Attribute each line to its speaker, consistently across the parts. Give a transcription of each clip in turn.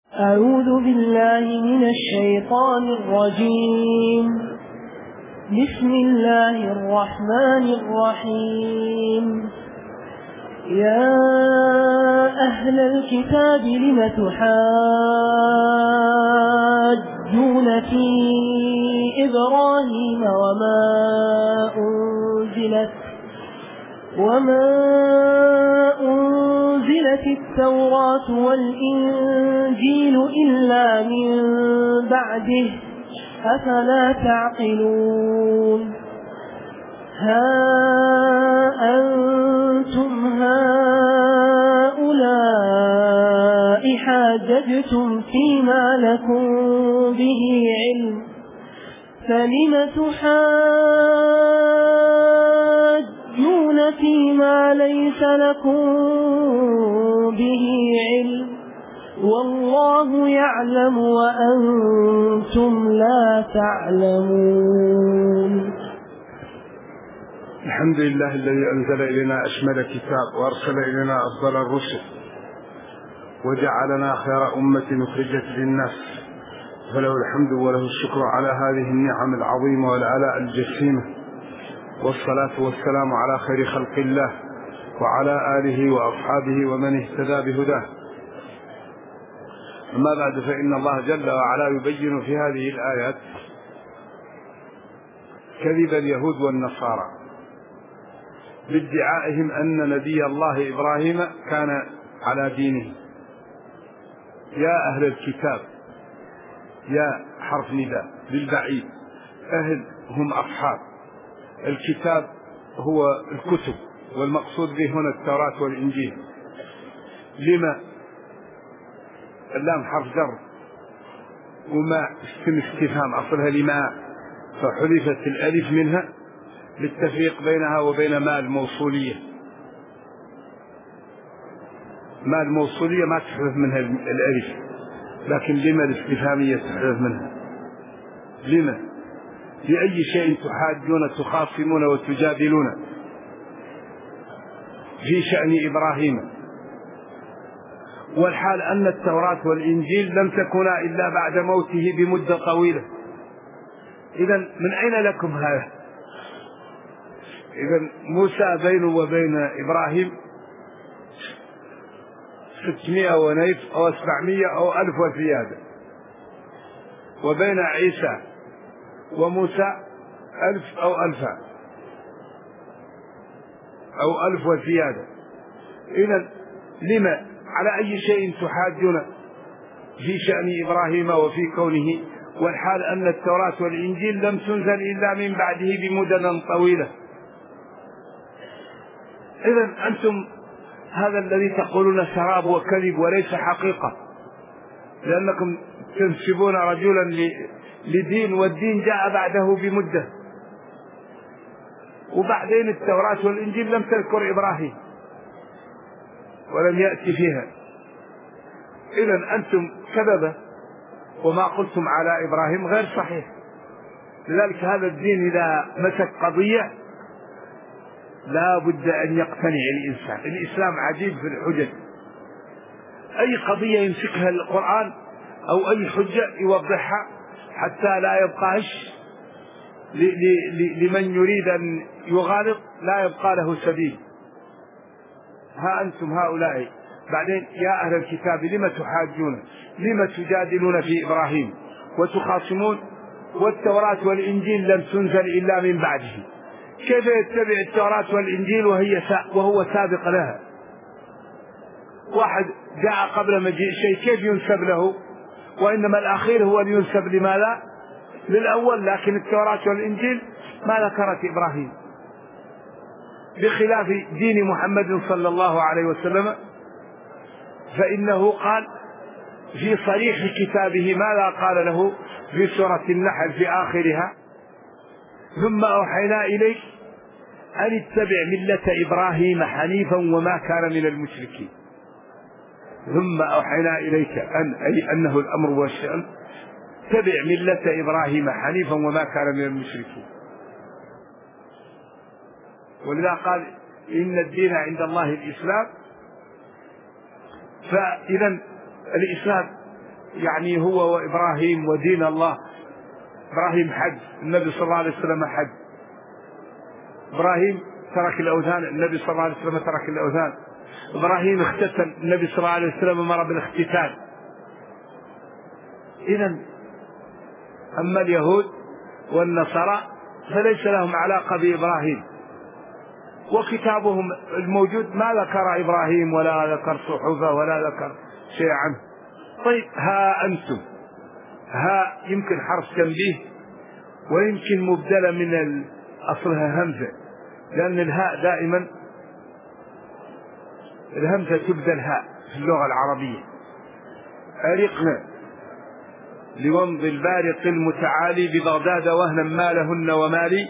Speaker 1: أعوذ بالله من الشيطان الرجيم. بسم الله الرحمن الرحيم. يا أهل الكتاب لم تحاجون في إبراهيم وما أنزلت التوراة والإنجيل إلا من بعده أفلا تعقلون. ها أنتم هؤلاء حاججتم فيما لكم به علم فلم تحاجون فيما ليس لكم به علم والله يعلم وأنتم لا تعلمون.
Speaker 2: الحمد لله الذي أنزل إلينا أشمل كتاب وأرسل إلينا أفضل الرسل وجعلنا خير أمة أخرجت للناس، فله الحمد وله الشكر على هذه النعم العظيمة والآلاء الجسيمة، والصلاة والسلام على خير خلق الله وعلى آله وأصحابه ومن اهتدى بهداه. أما بعد، فإن الله جل وعلا يبين في هذه الآيات كذب اليهود والنصارى بادعائهم أن نبي الله إبراهيم كان على دينه. يا أهل الكتاب، يا حرف نداء للبعيد، أهل هم أصحاب الكتاب، هو الكتب، والمقصود به هنا التوراة والإنجيل. لما اللام حرف جر، وما اسم استفهام أصلها لما، فحذفت الألف منها للتفريق بينها وبين ما الموصولية. ما الموصولية ما تحذف منها الألف، لكن لما الاستفهامية تحذف منها. لما؟ لأي شيء تحاجون تخاصمون وتجادلون في شأن إبراهيم، والحال أن التوراة والإنجيل لم تكونا إلا بعد موته بمدة طويلة. إذن من أين لكم هذا؟ إذن موسى بينه وبين إبراهيم 600 ونيف أو 700 أو 1000 وزيادة، وبين عيسى وموسى 1000 أو 1000 أو 1000 وزيادة. إذن لما على أي شيء تحاجون في شأن إبراهيم وفي كونه، والحال أن التوراة والإنجيل لم تنزل إلا من بعده بمدة طويلة. إذن أنتم هذا الذي تقولون سراب وكذب وليس حقيقة، لأنكم تنسبون رجلا لدين، والدين جاء بعده بمدة، وبعدين التوراة والإنجيل لم تذكر إبراهيم ولم يأتي فيها. إذن أنتم كذبة، وما قلتم على إبراهيم غير صحيح. لذلك هذا الدين إذا مسك قضية لا بد أن يقتنع الإنسان. الإسلام عجيب في الحجج، أي قضية يمسكها القرآن أو أي حجة يوضحها حتى لا يبقى لمن يريد أن يغالط لا يبقى له سبيل. ها أنتم هؤلاء بعدين يا أهل الكتاب لم تحاجون، لم تجادلون في إبراهيم وتخاصمون، والتوراة والإنجيل لم تنزل إلا من بعده. كيف يتبع التوراة والإنجيل وهو سابق لها؟ واحد جاء قبل مجيء شيء كيف ينسب له؟ وإنما الأخير هو اللي ينسب لماذا؟ للأول. لكن التوراة والإنجيل ما ذكرت إبراهيم، بخلاف دين محمد صلى الله عليه وسلم، فإنه قال في صريح كتابه ماذا قال له في سورة النحل في آخرها: ثم أوحينا إليك أن اتبع ملة إبراهيم حنيفا وما كان من المشركين. ثم أوحينا إليك أي أنه الأمر والشأن، تبع ملة إبراهيم حنيفا وما كان من المشركين. ولذا قال إن الدين عند الله الإسلام. فإذا الإسلام يعني هو وإبراهيم ودين الله. إبراهيم حج، النبي صلى الله عليه وسلم حج. إبراهيم ترك الأوثان، النبي صلى الله عليه وسلم ترك الأوثان. إبراهيم اختتن، النبي صلى الله عليه وسلم أمر بالاختتان. إذن أما اليهود والنصارى فليس لهم علاقة بإبراهيم، وكتابهم الموجود ما ذكر إبراهيم ولا ذكر صحفه ولا ذكر شيء عنه. طيب ها أنتم، ها يمكن حرف تنبيه ويمكن مبدلة من أصلها همزة، لأن الهاء دائما الهمزة تبدل هاء في اللغة العربية. أرقنا لومض البارق المتعالي ببغداد وهنا ما لهن ومالي،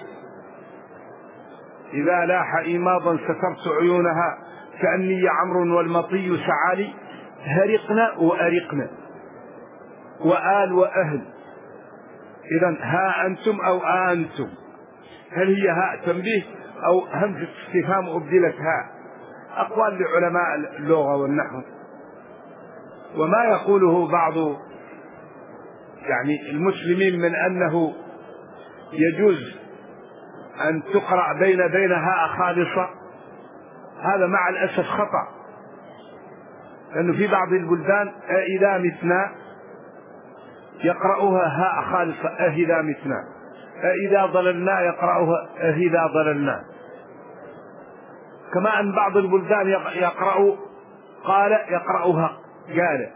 Speaker 2: إذا لاح إيماضا سترت عيونها كأني عمرو والمطي سعالي. هرقنا وأرقنا وآل وأهل. إذن ها أنتم أو أنتم، هل هي هاء تنبيه أو همزة استفهام أبدلت هاء؟ أقوال لعلماء اللغة والنحو. وما يقوله بعض يعني المسلمين من أنه يجوز أن تقرأ بين هاء خالصة، هذا مع الأسف خطأ، لأنه في بعض البلدان إذا متنا يقرأوها هاء خالصة، إذا متنا، إذا ضللنا يقرأوها إذا ضللنا. كما أن بعض البلدان يقرأوا قال يقرأوها قال،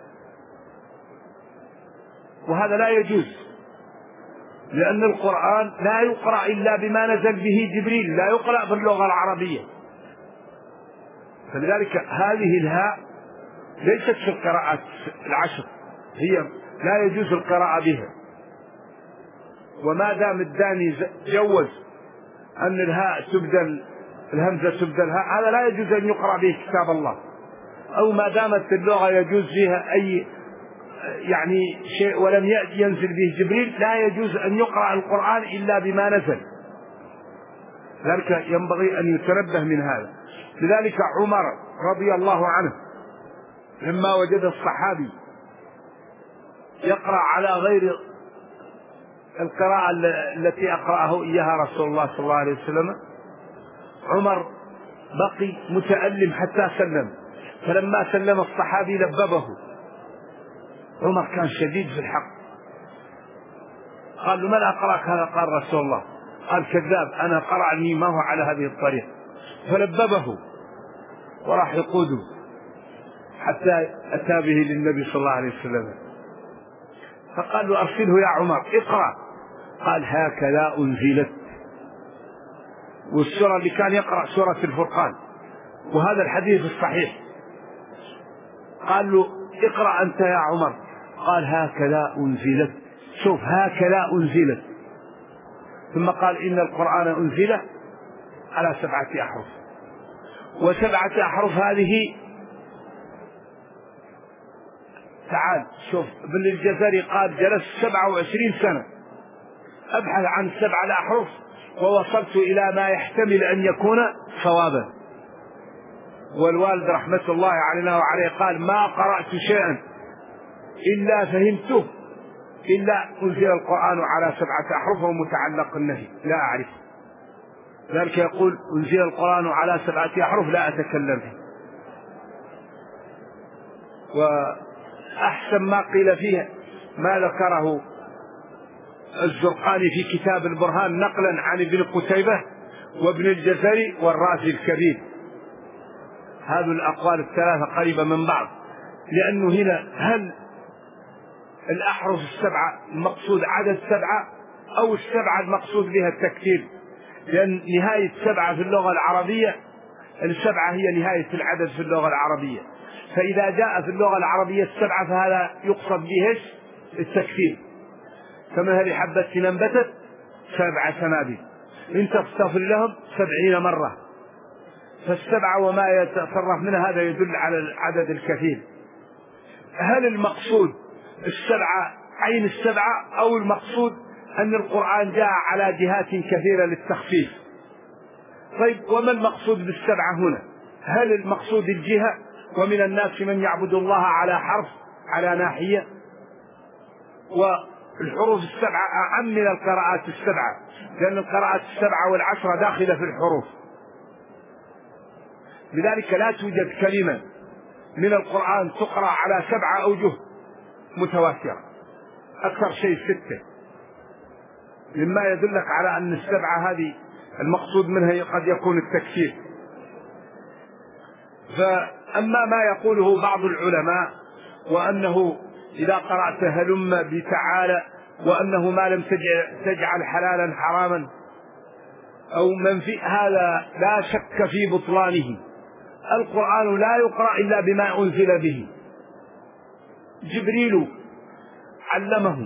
Speaker 2: وهذا لا يجوز، لأن القرآن لا يقرأ إلا بما نزل به جبريل، لا يقرأ باللغة العربية. فلذلك هذه الهاء ليست في القراءات العشر، هي لا يجوز القراءة بها. وما دام الداني جوز أن الهاء تبدل، الهمزة تبدل هاء، هذا لا يجوز أن يقرأ به كتاب الله. أو ما دامت اللغة يجوز فيها أي يعني شيء ولم ينزل به جبريل، لا يجوز أن يقرأ القرآن إلا بما نزل. ذلك ينبغي أن يتنبه من هذا. لذلك عمر رضي الله عنه لما وجد الصحابي يقرأ على غير القراءة التي أقرأه إياها رسول الله صلى الله عليه وسلم، عمر بقي متألم حتى سلم. فلما سلم الصحابي لببه. عمر كان شديد في الحق، قال له: من أقرأك هذا؟ قال: رسول الله. قال: كذاب، أنا قرأني ما هو على هذه الطريقة. فلببه وراح يقوده حتى أتى به للنبي صلى الله عليه وسلم. فقال له: أرسله يا عمر، اقرأ. قال: هكذا أنزلت. والسورة اللي كان يقرأ سورة الفرقان، وهذا الحديث الصحيح. قال له: اقرأ أنت يا عمر. قال: هكذا أنزلت. شوف، هكذا أنزلت. ثم قال: إن القرآن أنزل على 7 أحرف، و7 أحرف هذه، تعال شوف، ابن الجزري قال: جلست 27 سنة أبحث عن 7 الأحرف ووصلت إلى ما يحتمل أن يكون صوابا. والوالد رحمة الله علينا وعليه قال: ما قرأت شيئا إلا فهمته إلا أنزل القرآن على 7 أحرف ومتعلق النهي لا أعرف. ذلك يقول: أنزل القرآن على 7 أحرف لا أتكلم فيه. وأحسن ما قيل فيه ما ذكره الزرقاني في كتاب البرهان نقلا عن ابن قتيبة وابن الجزري والرازي الكبير. هذه الأقوال الثلاثة قريبة من بعض، لأنه هنا هل الأحرف 7 المقصود عدد 7 أو 7 المقصود بها التكثير؟ لأن نهاية 7 في اللغة العربية، 7 هي نهاية العدد في اللغة العربية. فإذا جاء في اللغة العربية 7 فهذا يقصد به التكثير. كمثل حبة أنبتت 7 سنابل إن تستغفر لهم 70 مرة. فالسبعة وما يتصرف منها هذا يدل على العدد الكثير. هل المقصود 7 عين 7 أو المقصود أن القرآن جاء على جهات كثيرة للتخفيف؟ طيب، وما المقصود بال7 هنا؟ هل المقصود الجهة ومن الناس من يعبد الله على حرف على ناحية، والحروف السبعة أعم من القراءات السبعة، لأن القراءات السبعة والعشرة داخلة في الحروف. لذلك لا توجد كلمة من القرآن تقرأ على 7 أوجه متواترة، أكثر شيء 6، مما يدلك على أن السبعة هذه المقصود منها قد يكون التكثير. فأما ما يقوله بعض العلماء وأنه إذا قرأت هلم بتعالى، وأنه ما لم تجعل حلالا حراما أو منفي، هذا لا شك في بطلانه. القرآن لا يقرأ إلا بما أنزل به. جبريل علمه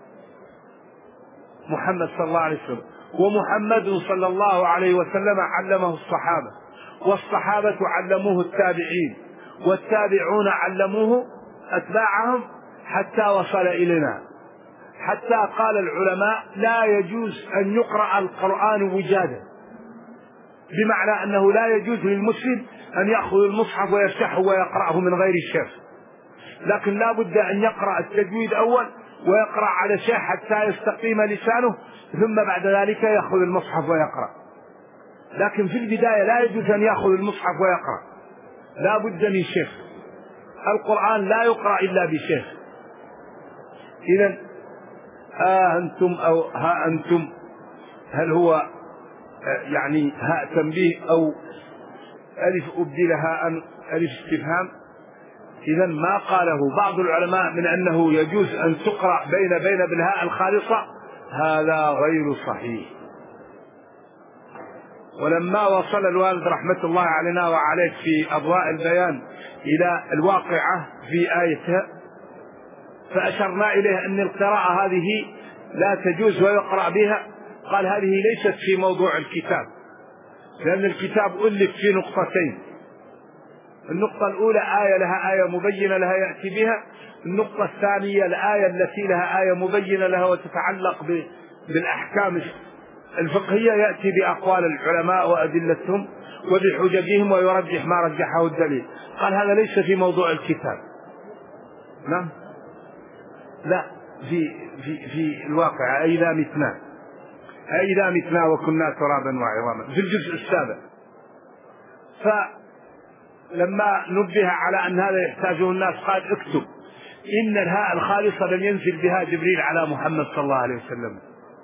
Speaker 2: محمد صلى الله عليه وسلم، ومحمد صلى الله عليه وسلم علمه الصحابة، والصحابة علموه التابعين، والتابعون علموه أتباعهم حتى وصل إلينا. حتى قال العلماء لا يجوز أن يقرأ القرآن وجادا، بمعنى أنه لا يجوز للمسلم أن يأخذ المصحف ويفتحه ويقرأه من غير الشيخ، لكن لا بد أن يقرأ التجويد أول ويقرأ على شيخ حتى يستقيم لسانه، ثم بعد ذلك يأخذ المصحف ويقرأ. لكن في البداية لا يجوز أن يأخذ المصحف ويقرأ، لا بد من شيخ. القرآن لا يقرأ إلا بشيخ. إذن أنتم أو ها أنتم، هل هو يعني هاء تنبيه أو ألف أبدلها ألف استفهام؟ إذن ما قاله بعض العلماء من أنه يجوز أن تقرأ بين بالهاء الخالصة هذا غير صحيح. ولما وصل الوالد رحمة الله علينا وعليك في أضواء البيان إلى الواقعة في آيتها، فأشرنا إليه أن القراءة هذه لا تجوز ويقرأ بها، قال هذه ليست في موضوع الكتاب، لأن الكتاب ألف في نقطتين. النقطة الأولى آية لها آية مبينة لها يأتي بها، النقطة الثانية الآية التي لها آية مبينة لها وتتعلق بالأحكام الفقهية يأتي بأقوال العلماء وأدلتهم وبحججهم ويرجح ما رجحه الدليل. قال هذا ليس في موضوع الكتاب. نعم، لا، في الواقع أئذا متنا وكنا ترابا وعظاما في الجزء السابع. فلما نبه على أن هذا يحتاجه الناس قال اكتب إن الهاء الخالصة لم ينزل بها جبريل على محمد صلى الله عليه وسلم،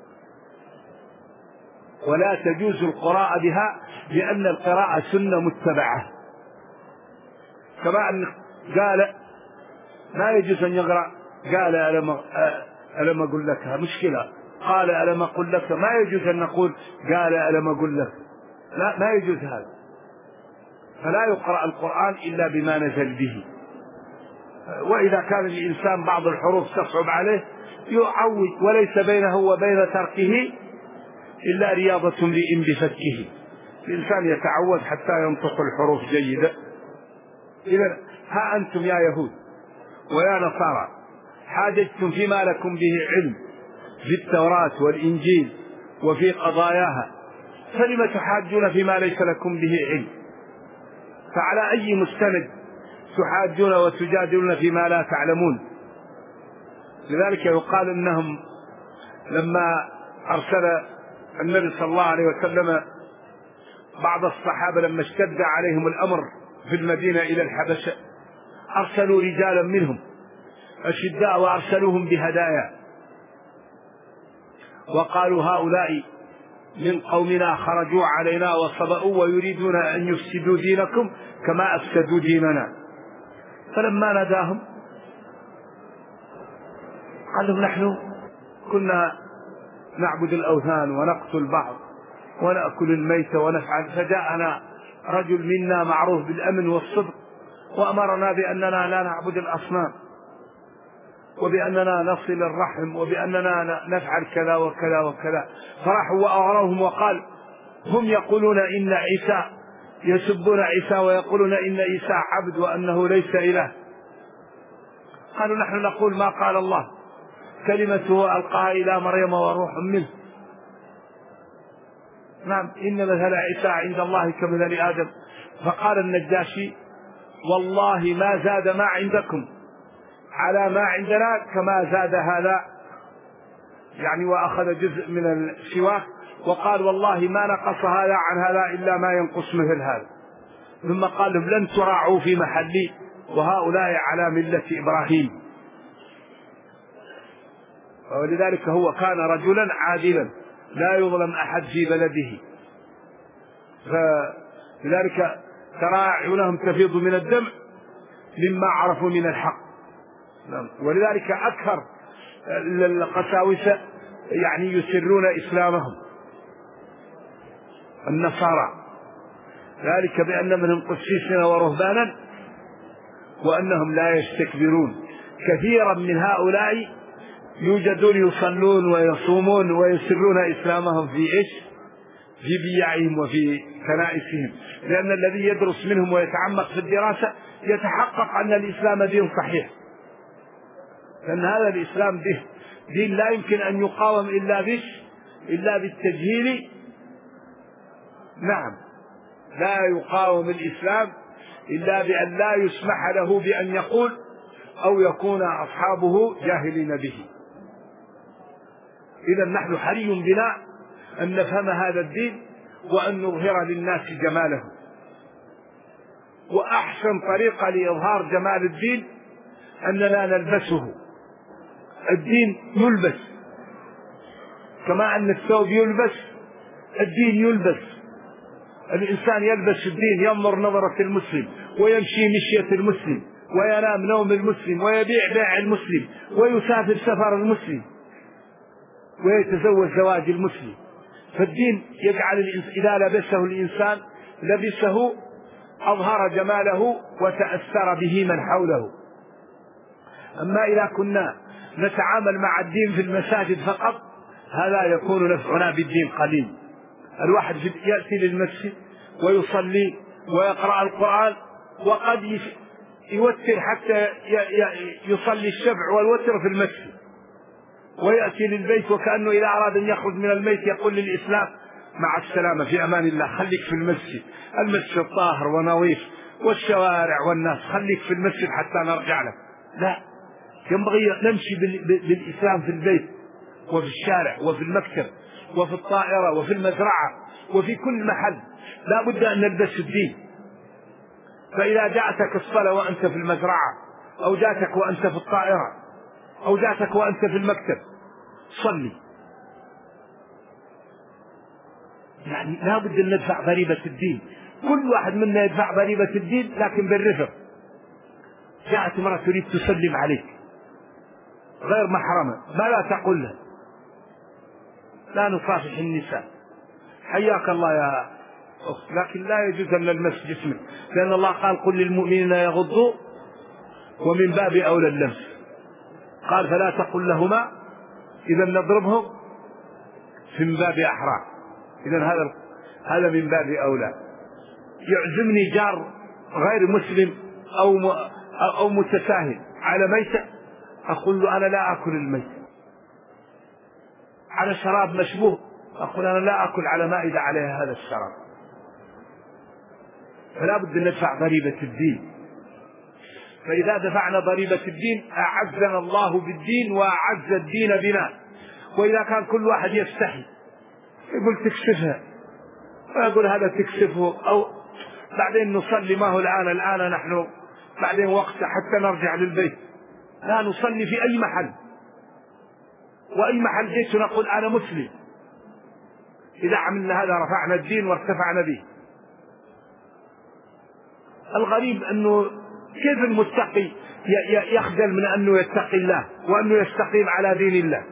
Speaker 2: ولا تجوز القراءة بها لأن القراءة سنة متبعة. كما أن قال ما يجوز أن يقرأ قال ألم أقول لك، مشكلة، قال ألم أقول لك، ما يجوز أن نقول قال ألم أقول لك، لا، ما يجوز هذا. فلا يقرأ القرآن إلا بما نزل به. وإذا كان الإنسان بعض الحروف تصعب عليه يعود، وليس بينه وبين تركه إلا رياضة امرئ بفكه. الإنسان يتعود حتى ينطق الحروف جيدة. إذن ها أنتم يا يهود ويا نصارى حاججتم فيما لكم به علم في التوراة والإنجيل وفي قضاياها، فلم تحاجون فيما ليس لكم به علم؟ فعلى أي مستند تحاجون وتجادلون فيما لا تعلمون؟ لذلك يقال إنهم لما أرسل النبي صلى الله عليه وسلم بعض الصحابة لما اشتد عليهم الأمر في المدينة إلى الحبشة أرسلوا رجالا منهم أشداء وأرسلوهم بهدايا، وقالوا هؤلاء من قومنا خرجوا علينا وصبأوا ويريدون أن يفسدوا دينكم كما أفسدوا ديننا. فلما ناداهم قالوا نحن كنا نعبد الأوثان ونقتل بعض ونأكل الميت ونفعل، فجاءنا رجل منا معروف بالأمن والصدق وأمرنا بأننا لا نعبد الأصنام وبأننا نصل الرحم وبأننا نفعل كذا وكذا وكذا. فرحوا وأغروهم وقال هم يقولون إن عيسى، يسبون عيسى ويقولون إن عيسى عبد وأنه ليس إله. قالوا نحن نقول ما قال الله، كلمته ألقاها إلى مريم وروح منه. نعم، إن مثل عيسى عند الله كمثل آدم. فقال النجاشي والله ما زاد ما عندكم على ما عندنا كما زاد هذا يعني وأخذ جزء من السواك وقال والله ما نقص هذا عن هذا إلا ما ينقص مثل هذا. ثم قال لهم لن تراعوا في محلي وهؤلاء على ملة إبراهيم. ولذلك هو كان رجلا عادلا لا يظلم أحد في بلده، فلذلك ترى أعينهم تفيض من الدمع مما عرفوا من الحق. ولذلك أكثر القساوسة يعني يسرون إسلامهم النصارى، ذلك بأن منهم قسيسين ورهبانا وأنهم لا يستكبرون. كثيرا من هؤلاء يوجدون يصلون ويصومون ويسرون إسلامهم في إيش؟ في بيعهم وفي كنائسهم، لأن الذي يدرس منهم ويتعمق في الدراسة يتحقق أن الإسلام دين صحيح، لأن هذا الإسلام دين لا يمكن أن يقاوم إلا بالتجهيل. نعم، لا يقاوم الإسلام إلا بأن لا يسمح له بأن يقول أو يكون أصحابه جاهلين به. إذا نحن حري بنا أن نفهم هذا الدين وأن نظهر للناس جماله، وأحسن طريقة لإظهار جمال الدين أننا نلبسه. الدين يلبس كما أن الثوب يلبس، الدين يلبس. الإنسان يلبس الدين، ينظر نظرة المسلم ويمشي مشية المسلم وينام نوم المسلم ويبيع بيع المسلم ويسافر سفر المسلم ويتزوج زواج المسلم. فالدين يجعل إذا لبسه الإنسان لبسه أظهر جماله وتأثر به من حوله. أما إذا كنا نتعامل مع الدين في المساجد فقط هذا يكون نفعنا بالدين قليل. الواحد يأتي للمسجد ويصلي ويقرأ القرآن وقد يوتر حتى يصلي الشفع والوتر في المسجد، ويأتي للبيت وكأنه إذا أراد أن يخرج من البيت يقول للإسلام مع السلامة في أمان الله، خليك في المسجد، المسجد طاهر ونظيف والشوارع والناس، خليك في المسجد حتى نرجع لك. لا، ينبغي نمشي بالإسلام في البيت وفي الشارع وفي المكتب وفي الطائرة وفي المزرعة وفي كل محل، لا بد أن نلبس الدين. فإذا جاءتك الصلاة وأنت في المزرعة أو جاءتك وأنت في الطائرة أو جاءتك وأنت في المكتب صلي. يعني لا بد أن ندفع ضريبة الدين، كل واحد منا يدفع ضريبة الدين لكن بالرفق. جاءت امرأة تريد تسلم عليك غير محرمة، ما لا تقول لها؟ لا نصافح النساء، حياك الله يا أخت، لكن لا يجوز أن نلمس جسمك، لأن الله قال قل للمؤمنين يغضوا، ومن باب أولى اللمس قال فلا تقل لهما إذا نضربهم في من باب أحرى. إذا هذا من باب أولى. يعزمني جار غير مسلم أو متساهل على ميتة، أقول له أنا لا أكل الميتة. على شراب مشبوه، أقول أنا لا أكل على مائدة عليها هذا الشراب. فلا بد أن ندفع ضريبة الدين. فإذا دفعنا ضريبة الدين أعزنا الله بالدين وأعز الدين بنا. وإذا كان كل واحد يستحي يقول تكسفها ويقول هذا تكسفه، أو بعدين نصلي، ما هو الآن نحن بعدين وقت حتى نرجع للبيت، لا نصلي في أي محل، وأي محل جيت نقول أنا مسلم. إذا عملنا هذا رفعنا الدين وارتفعنا به. الغريب أنه كيف المتقي يخجل من أنه يتقي الله وأنه يستقيم على دين الله.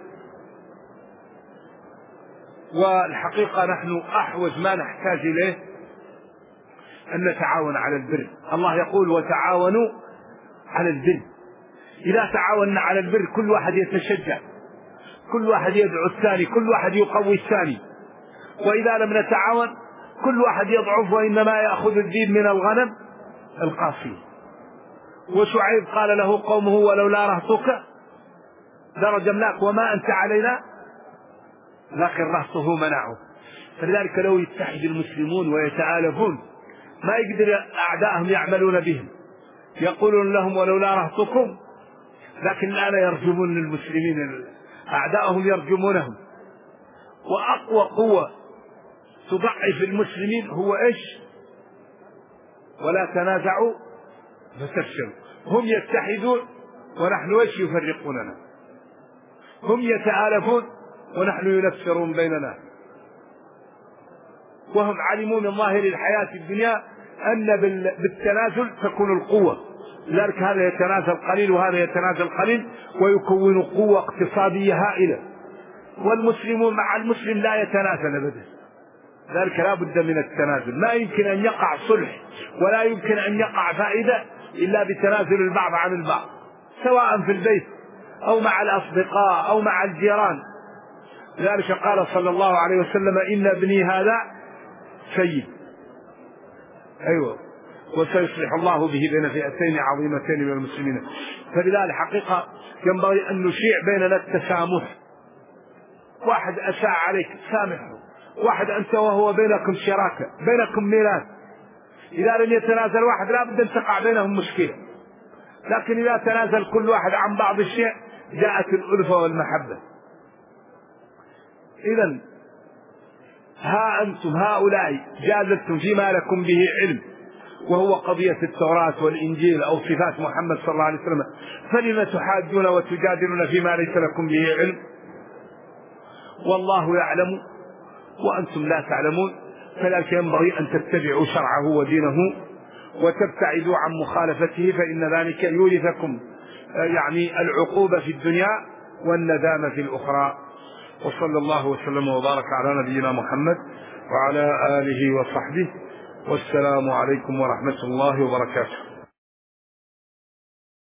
Speaker 2: والحقيقة نحن أحوج ما نحتاج إليه أن نتعاون على البر. الله يقول وتعاونوا على البر. إذا تعاوننا على البر كل واحد يتشجع، كل واحد يدعو الثاني، كل واحد يقوي الثاني. وإذا لم نتعاون كل واحد يضعف، وإنما يأخذ الذئب من الغنم القاسية. وشعيب قال له قومه ولولا رهطك لرجمناك وما أنت علينا، لكن رهطه منعه. فلذلك لو يتحد المسلمون ويتآلفون ما يقدر أعداءهم يعملون بهم، يقولون لهم ولولا رهطكم لكن الآن يرجمون المسلمين، أعداءهم يرجمونهم. وأقوى قوة تضعف المسلمين هو إيش؟ ولا تنازعوا فتفشلوا. هم يتحدون ونحن إيش يفرقوننا؟ هم يتآلفون ونحن ينفرون بيننا. وهم علموا من ظاهر الحياة الدنيا أن بالتنازل تكون القوة، لذلك هذا يتنازل قليل وهذا يتنازل قليل ويكون قوة اقتصادية هائلة. والمسلمون مع المسلم لا يتنازل أبدا، ذلك لا بد من التنازل. ما يمكن أن يقع صلح ولا يمكن أن يقع فائدة إلا بتنازل البعض عن البعض، سواء في البيت أو مع الأصدقاء أو مع الجيران. لذلك قال صلى الله عليه وسلم: إن ابني هذا سيد، أيوة، وسيصلح الله به بين فئتين عظيمتين من المسلمين. فلذلك حقيقة ينبغي أن نشيع بيننا التسامح. واحد أساء عليك سامحه، واحد أنت وهو بينكم شراكة، بينكم ميراث، إذا لم يتنازل واحد لا بد أن تقع بينهم مشكلة. لكن إذا تنازل كل واحد عن بعض الشيء جاءت الألفة والمحبة. إذن ها أنتم هؤلاء جادلتم فيما لكم به علم، وهو قضية التوراة والإنجيل أو صفات محمد صلى الله عليه وسلم، فلم تحاجون وتجادلون فيما ليس لكم به علم؟ والله يعلم وأنتم لا تعلمون. فلذلك ينبغي أن تتبعوا شرعه ودينه وتبتعدوا عن مخالفته، فإن ذلك يورثكم يعني العقوبة في الدنيا والندامة في الأخرى. وصلى الله وسلم وبارك على نبينا محمد وعلى آله وصحبه، والسلام عليكم ورحمة الله وبركاته.